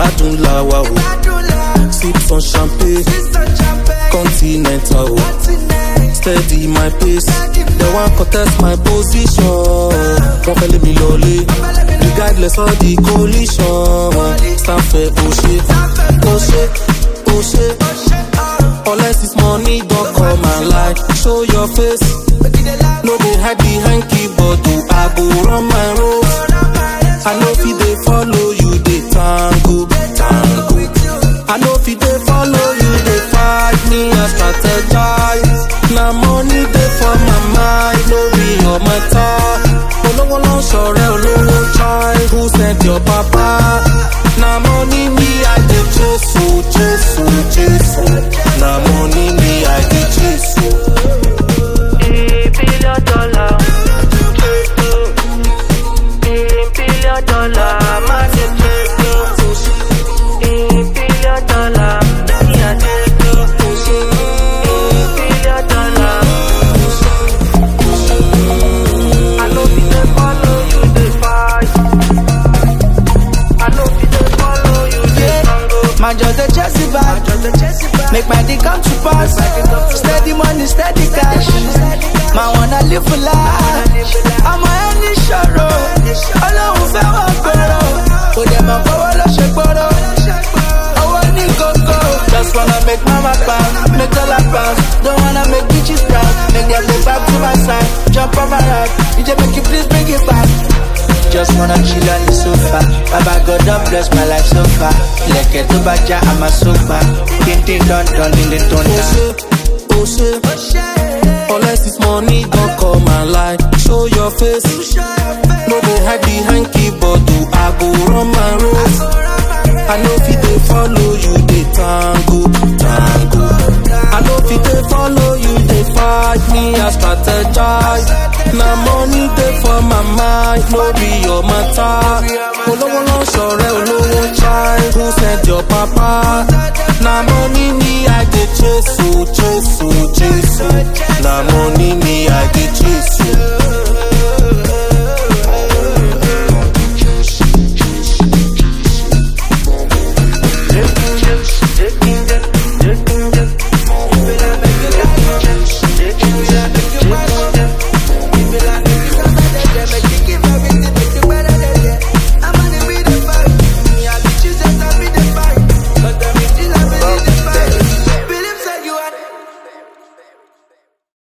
Gbadun lawa o, sip some champagne, continental o, steady my pace. They want contest my position, wọ́n fẹ́ lé mi lọlé, regardless of the coalition. Stand fair, oh shit, unless it's money, don't come and lie. Show your face, no dey hide behind keyboard. I go run my road, I know if they follow you, they tango. I know if they follow you, they fight me and strategize. Now money they for my mind, no be on my time. Olówó ló ń ṣọ̀rẹ́ olówó try. Who sent your papa? Now money me I dey chase. Now money me I dey chase. Man just a chassis back, make my day come to pass. Steady money, steady cash. Man wanna live for life. I'm on any shoro. Alone fẹ́ wọ́n gbòòrò. Kò dẹ̀ mọ̀ kówó ló ṣe gbòòrò. Owó ní kókó. Just wanna make mama pound, make dollar pounds. Don't wanna make bitches proud. Make them go back to my side. Jump on my ride. DJ make you please bring it back. Just wanna chill on the sofa. Baba God don't bless my life so far. Leke to baja, I'm a sofa. Painting done in the thunder. Oh shit, unless it's money, don't come and lie. Show your face, no dey hide behind keyboard. I go run my race. I know if they follow you, they tango. I know if they follow you, they fight me, I strategize. Now money they for my mind, no be your matter. Olówó ló ń ṣọ̀rẹ́ olówó try. Who sent your papa? Now money me I dey chase. Now money me I dey chase.